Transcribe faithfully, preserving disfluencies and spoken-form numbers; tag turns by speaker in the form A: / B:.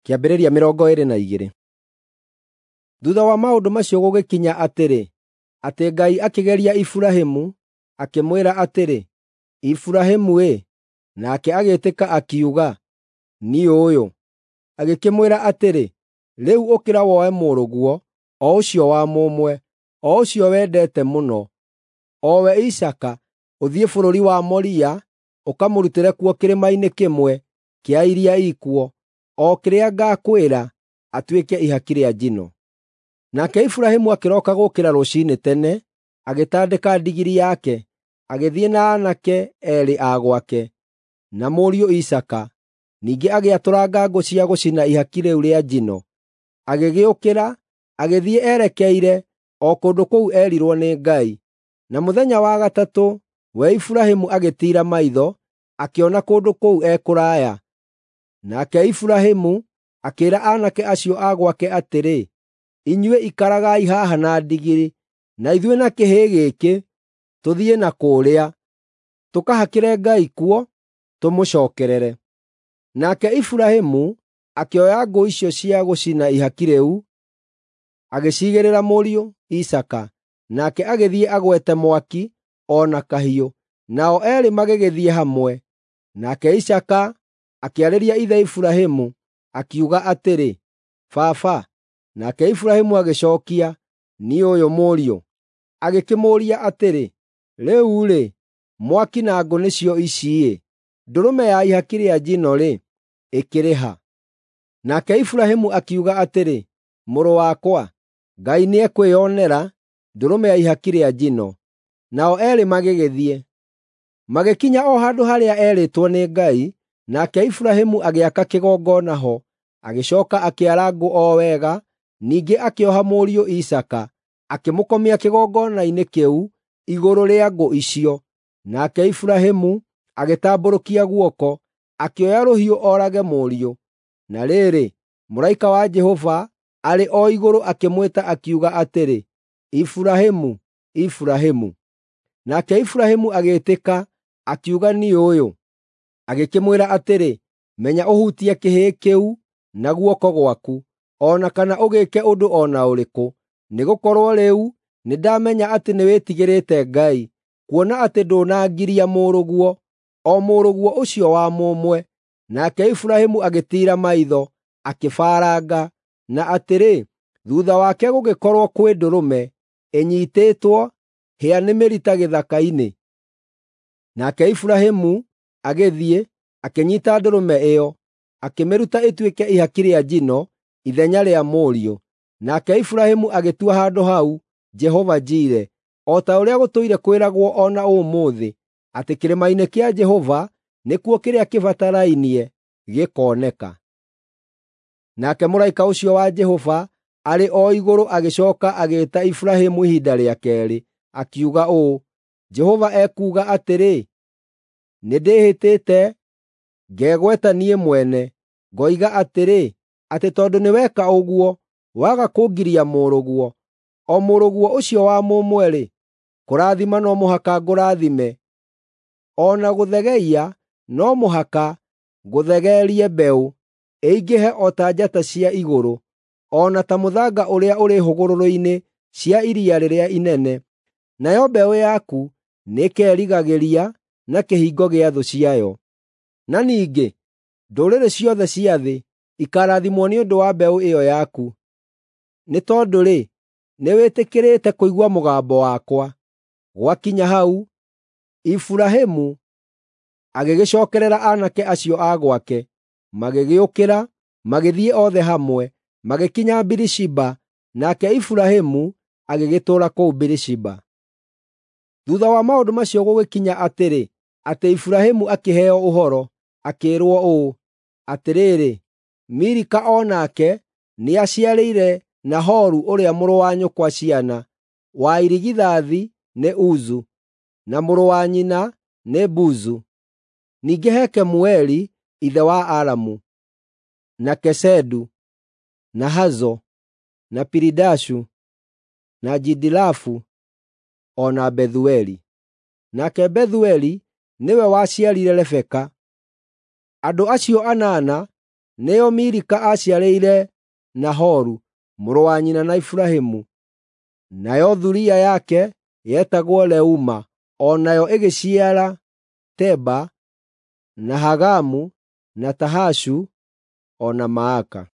A: Kĩambĩrĩria mĩrongo ĩĩrĩ na igĩrĩ. Thutha wa maũndũ macio gũgĩkinya atĩrĩ, atĩ Ngai akĩgeria Iburahĩmu, akĩmwĩra atĩrĩ, Iburahĩmu-ĩ, nake agĩĩtĩka akiuga, niĩ ũyũ. Agĩkĩmwĩra atĩrĩ, rĩu ũkĩra woe mũrũguo, o ũcio wa mũmwe, o ũcio wendete mũno, o we Isaaka, ũthiĩ bũrũri wa Moria, ũkamũrutĩre kuo kĩrĩma-inĩ kĩmwe kĩa iria ikuo, o kĩrĩa ngakwĩra, atuĩke ihaki rĩa njino. Nake Iburahĩmu akĩroka gũũkĩra rũciinĩ tene, agĩtandĩka ndigiri yake, agĩthiĩ na aanake eerĩ a gwake, na mũriũ Isaaka, ningĩ agĩatũranga ngũ cia gũcina ihaki rĩu rĩa njino. Agĩgĩũkĩra, agĩthiĩ erekeire o kũndũ kũu erirwo nĩ Ngai. Na mũthenya wa gatatũ, we Iburahĩmu agĩtiira maitho, akĩona kũndũ kũu ekũraya. Nake Iburahĩmu akĩĩra aanake acio a gwake atĩrĩ, inyuĩ ikaragai haha na ndigiri, na ithuĩ na kĩhĩĩ gĩkĩ tũthiĩ na kũũrĩa, tũkahakĩre Ngai kuo, tũmũcookerere. Nake Iburahĩmu akĩoya ngũ icio cia gũcina ihaki rĩu, agĩciigĩrĩra mũriũ Isaaka, nake agĩthiĩ agwete mwaki o na kahiũ, nao eerĩ magĩgĩthiĩ hamwe. Nake Isaaka akĩarĩria ithe Iburahĩmu, akiuga atĩrĩ, baba. Nake Iburahĩmu agĩcookia, niĩ ũyũ mũriũ. Agĩkĩmũũria atĩrĩ, rĩu-rĩ, mwaki na ngũ nĩcio ici-ĩ, ndũrũme ya ihaki rĩa njino-rĩ, ĩkĩrĩ ha? Nake Iburahĩmu akiuga atĩrĩ, mũrũ wakwa, Ngai nĩekwĩonera ndũrũme ya ihaki rĩa njino. Nao eerĩ magĩgĩthiĩ. Magĩkinya o handũ harĩa eerĩtwo nĩ Ngai, nake Iburahĩmu agĩaka kĩgongona ho, agĩcooka akĩara ngũ o wega, ningĩ akĩoha mũriũ Isaaka, akĩmũkomia kĩgongona-inĩ kĩu igũrũ rĩa ngũ icio. Nake Iburahĩmu agĩtambũrũkia guoko, akĩoya rũhiũ oorage mũriũ. Na rĩrĩ, mũraika wa Jehova arĩ o igũrũ akĩmwĩta akiuga atĩrĩ, Iburahĩmu, Iburahĩmu. Nake Iburahĩmu agĩĩtĩka, akiuga niĩ ũyũ. Agĩkĩmwĩra atĩrĩ, menya ũhutie kĩhĩĩ kĩu na guoko gwaku, o na kana ũgĩĩke ũndũ o na ũrĩkũ, nĩgũkorwo rĩu nĩndamenya atĩ nĩwĩtigĩrĩte Ngai, kuona atĩ ndũnangiria mũrũguo, o mũrũguo ũcio wa mũmwe. Nake Iburahĩmu agĩtiira maitho, akĩbaranga, na atĩrĩ, thuutha wake gũgĩkorwo kwĩ ndũrũme ĩnyiitĩtwo hĩa nĩ mĩrita gĩthaka-inĩ. Nake Iburahĩmu agĩthiĩ, akĩnyiita ndũrũme ĩyo, akĩmĩruta ĩtuĩke ihaki rĩa njino ithenya rĩa mũriũ. Nake Iburahĩmu agĩtua handũ hau Jehova Jire, o ta ũrĩa gũtũire kwĩragwo o na ũmũthĩ, atĩ kĩrĩma-inĩ kĩa Jehova nĩkuo kĩrĩa kĩbatarainie gĩkooneka. Nake mũraika ũcio wa Jehova arĩ o igũrũ agĩcooka agĩĩta Iburahĩmu ihinda rĩa keerĩ, akiuga ũũ, Jehova ekuuga atĩrĩ, nĩndĩhĩtĩte, ngegweta niĩ mwene, ngoiga atĩrĩ, atĩ tondũ nĩweka ũguo, waga kũngiria mũrũguo, o mũrũguo ũcio wa mũmwe-rĩ, kũrathima no mũhaka ngũrathime, o na gũthegeia no mũhaka ngũthegeerie mbeũ, ĩingĩhe o ta njata cia igũrũ, o na ta mũthanga ũrĩa ũrĩ hũgũrũrũ-inĩ cia iria rĩrĩa inene. Nayo mbeũ yaku nĩĩkerigagĩria na kĩhingo gĩa thũ ciayo. Na ningĩ, ndũrĩrĩ ciothe cia thĩ ikaarathimwo nĩ ũndũ wa mbeũ ĩyo yaku. Nĩ tondũ-rĩ, nĩwĩtĩkĩrĩte kũigua mũgambo wakwa. Gwakinya hau, Iburahĩmu agĩgĩcookerera aanake acio a gwake, magĩgĩũkĩra, magĩthiĩ othe hamwe, magĩkinya Birishiba, nake Iburahĩmu agĩgĩtũũra kũu Birishiba. Thuutha wa maũndũ macio gũgĩkinya atĩrĩ, atĩ Iburahĩmu akĩheo ũhoro, akĩĩrwo ũũ, atĩrĩrĩ, Milika o nake nĩaciarĩire Nahoru ũrĩa mũrũ wa nyũkwa ciana, wa irigithathi nĩ Uzu, na mũrũ wa nyina nĩ Buzu. Ningĩ Hekemueli ithe wa Aramu, na Kesedu, na Hazo, na Piridashu, na Jidilafu, o na Bethueli. Nake Bethueli nĩwe waciarire Rebeka. Andũ acio anana nĩyo Milika aaciarĩire Nahoru mũrũ wa nyina na Iburahĩmu. Nayo thuriya yake yetagwo Reuma, o nayo ĩgĩciara Teba, na Hagamu, na Tahashu, o na Maaka.